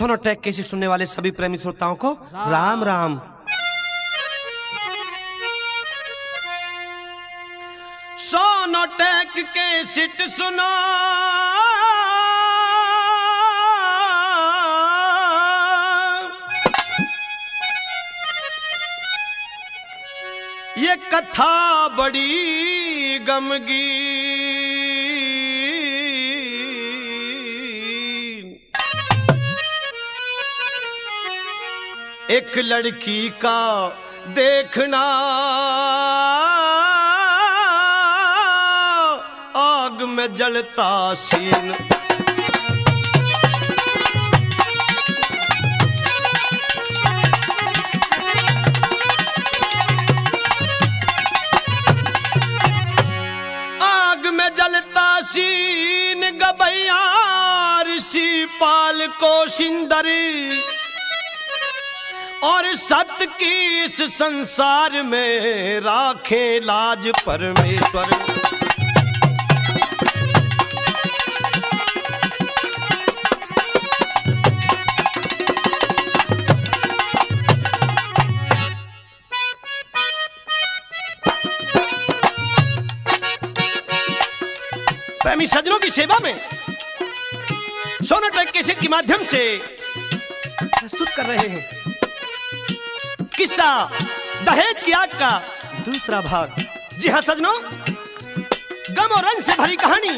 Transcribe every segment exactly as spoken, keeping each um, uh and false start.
Sonotek cassette सुनने वाले सभी प्रेमी श्रोताओं को राम राम। सोनोटेक कैसेट सुनो ये कथा बड़ी गमगीन, एक लड़की का देखना आग में जलता सीन। आग में जलता सीन गबैया ऋषि पाल को सिंदरी, और सत्य की इस संसार में राखे लाज परमेश्वर। प्रेमी सज्जनों की सेवा में सोनोटेक कैसेट के माध्यम से प्रस्तुत कर रहे हैं किस्सा दहेज की आग का दूसरा भाग। जी हाँ सज्जनों, गम और रंज से भरी कहानी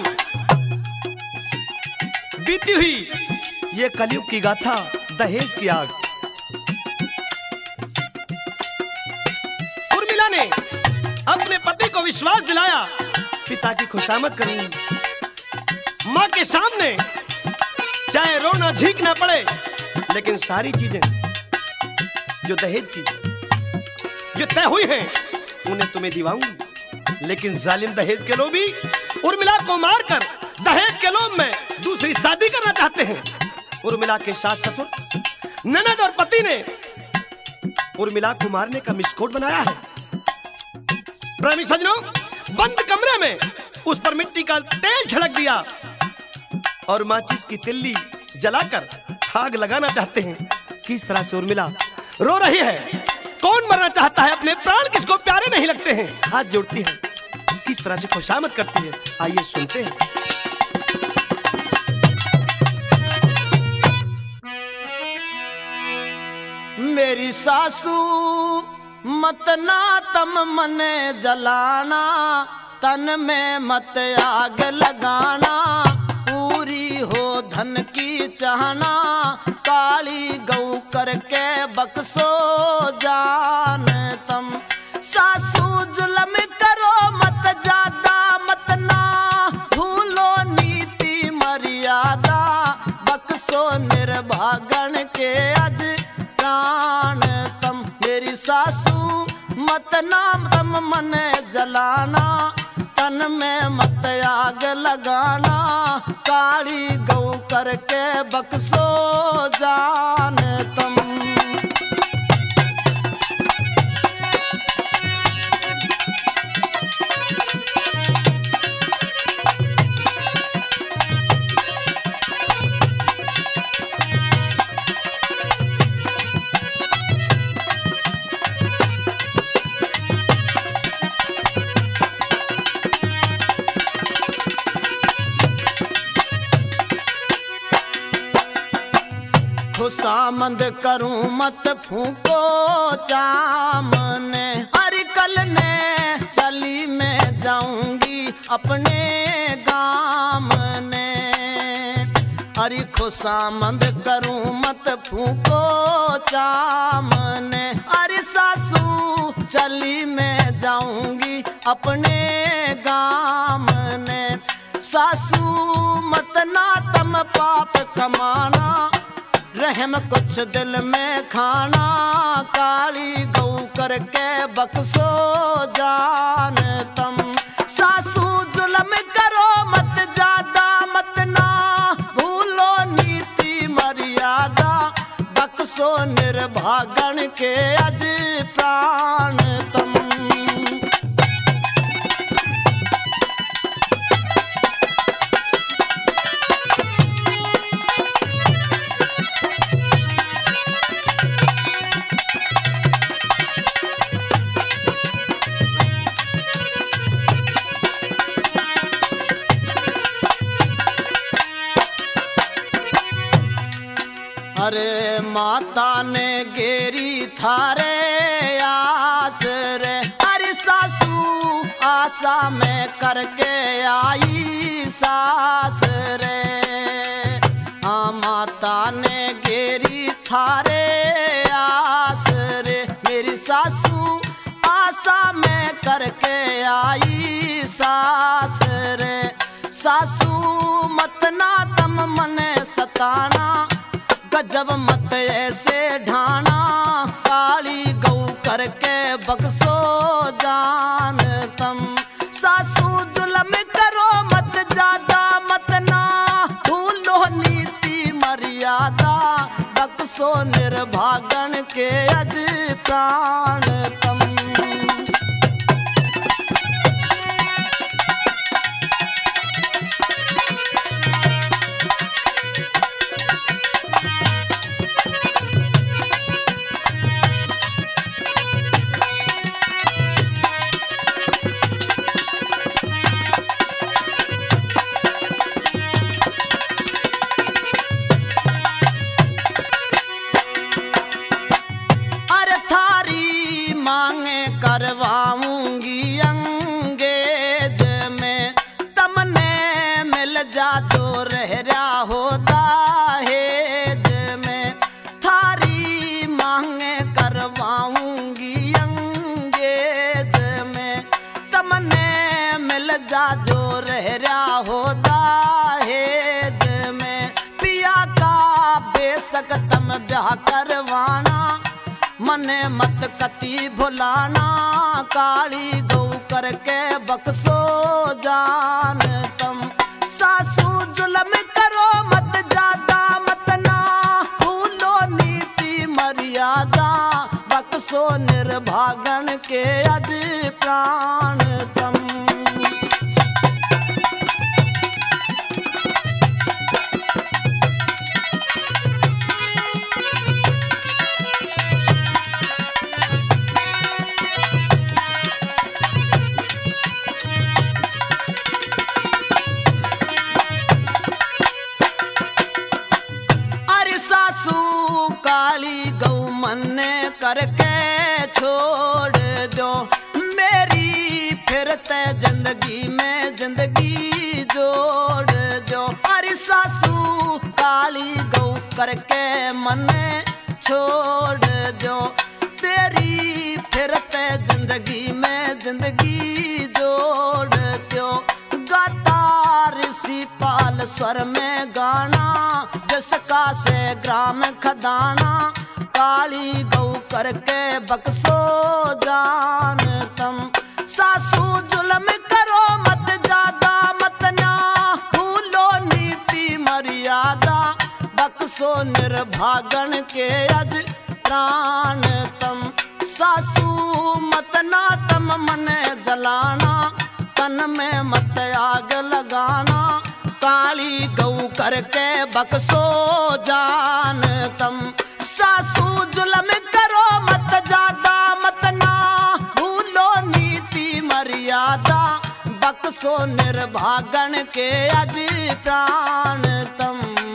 बीती हुई ये कलयुग की गाथा दहेज की आग। उर्मिला ने अपने पति को विश्वास दिलाया, पिता की खुशामद करूंगी, माँ के सामने चाहे रोना झींकना पड़े, लेकिन सारी चीजें जो दहेज की जो तय हुई हैं उन्हें तुम्हें दिवाऊंगी। लेकिन जालिम दहेज के लोभी उर्मिला को मारकर दहेज के लोभ में दूसरी शादी करना चाहते हैं। उर्मिला के सास ससुर, ननद और पति ने उर्मिला को मारने का मिसकोट बनाया है। प्रेमी सज्जनों, बंद कमरे में उस पर मिट्टी का तेल छिड़क दिया और माचिस की तिल्ली जलाकर आग लगाना चाहते हैं। किस तरह से उर्मिला रो रही है, कौन मरना चाहता है, अपने प्राण किसको प्यारे नहीं लगते हैं, हाथ जोड़ती है, किस तरह से खुशामद करती है, आइए सुनते हैं। मेरी सासू मत ना तम मने जलाना, तन में मत आग लगाना, पूरी हो धन की चाहना, काली गौ करके बक्सो जान तम। सासू जुल्म करो मत ज्यादा, मत ना भूलो नीति मर्यादा, बक्सो निर्भागन के अज प्राण तम। मेरी सासू मत नाम तम मन जलाना, तन में मत आग लगाना, काली गौ करके बक्सो जान तम। खुशामद करूं मत फूको चामने, हर कल ने चली मैं जाऊंगी अपने गाम ने। हरी खुशामद करूं मत फूको चामने, हरी सासू चली मैं जाऊंगी अपने गाम ने। सासू मत ना तम पाप कमाना, रहम कुछ दिल में खाना, काली गौ करके बक्सो जान तम। सासू जुल्म करो मत ज्यादा, मत ना भूलो नीति मर्यादा, बक्सो निर्भागन के अज प्राण तम। माता ने गेरी थारे आस रे, अरे सासू आशा में करके आई सास रे। हाँ माता ने गेरी थारे आस रे, मेरी सासू आशा में करके आई सास रे। सासू मत ना तम मने सताना, गजब मत ऐसे ढाना, काली गौ करके बक्सो जान तम। सासू जुल्म करो मत ज्यादा, मत ना भूलो नीति मर्यादा, बक्सो निर्भागन के अज प्राण तम। करवाऊंगी अंगेज में, तमने मिल जा जो रह रहा हो दहेज में। थारी मांगे करवाऊंगी अंगेज में, तमने मिल जा जो रह रहा हो दहेज में। पिया का बेशक तम ब्याह करवाना, मने मत कती भुलाना, काली गौ करके बक्सो जान तम। सासू जुल्म करो मत ज्यादा, मत ना भूलो नीति मर्यादा, बक्सो निर्भागन के अज प्राण तम। काली गौ मन्ने करके छोड़ दो मेरी, फिर से जिंदगी में जिंदगी जोड़ दो। अरे सासू काली गौ करके मन्ने छोड़ दो, तेरी फिर से जिंदगी में जिंदगी जोड़ दो। गाता ऋषि पाल स्वर में गाना, जिसका से ग्राम खदाना, काली गौ करके बक्सो जान तम। सासू जुल्म करो मत ज्यादा, मत ना भूलो नीति मर्यादा, बक्सो निर्भागन के अज प्राण तम। सासू मत ना तम मने जलाना, तन में मत आग लगाना, काली गौ करके बक्सो जान तम। सासू जुल्म करो मत ज्यादा, मत ना भूलो नीति मर्यादा, बक्सो निर्भागन के अज प्राण तम।